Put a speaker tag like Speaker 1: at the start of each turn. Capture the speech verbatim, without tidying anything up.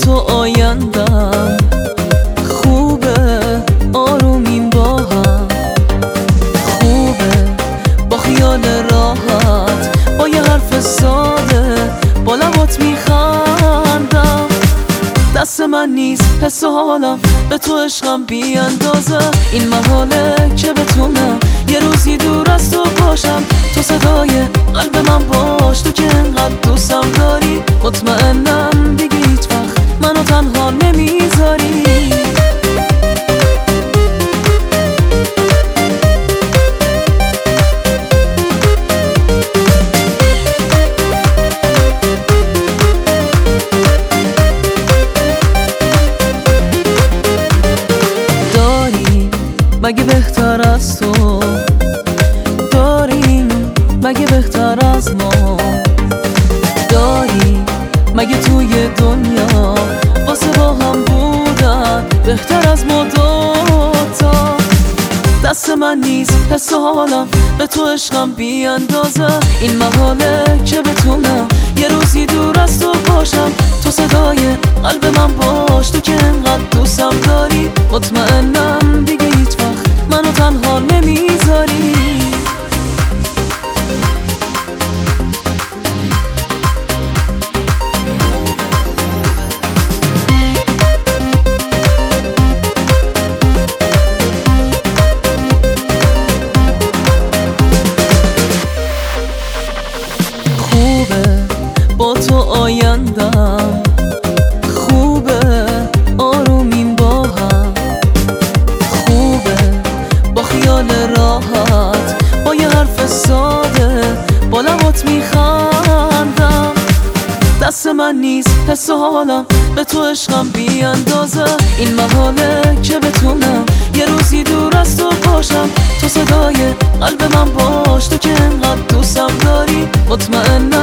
Speaker 1: تو آیندم خوبه، آرومیم با هم، خوبه با خیال راحت، با یه حرف ساده با لبات میخندم. دست من نیست حس و حالم به تو عشقم بی اندازه، این محاله که بتونم یه روزی دور از تو باشم. تو صدای قلب من باش، تو که انقدر دوستم داری، مطمئنم دیگه هیچ وقت منو تنها نمیذاری. مگه بهتر از تو داریم؟ مگه بهتر از ما داریم؟ مگه توی دنیا واسه با هم بودن بهتر از ما دوتا؟ دست من نیست حس و حالم به تو عشقم بی اندازه، این محاله که بتونم یه روزی دور از تو باشم. تو صدای قلب من باش، تو که انقدر دوستم داری، مطمئنم دیگه هیچ وقت منو تنها نمیذاری. خوبه با تو آیندم خوبه، آرومیم با هم، خوبه با خیال راحت، با یه حرف ساده با لبات میخندم. دست من نیست حس و حالم به تو عشقم بی اندازه، این محاله که بتونم یه روزی دور از تو باشم. تو صدای قلب من باش، تو که انقدر دوستم داری، مطمئنم